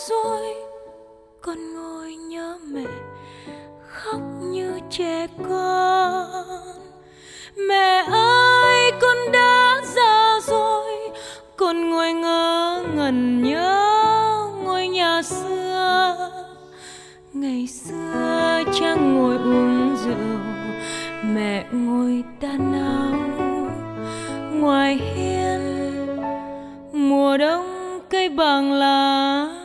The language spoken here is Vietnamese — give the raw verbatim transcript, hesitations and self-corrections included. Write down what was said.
rồi, con ngồi nhớ mẹ khóc như trẻ con. Mẹ ơi con đã già rồi, con ngồi ngơ ngẩn nhớ ngôi nhà xưa. Ngày xưa cha ngồi uống rượu, mẹ ngồi đan áo. Ngoài hiên mùa đông cây bằng lá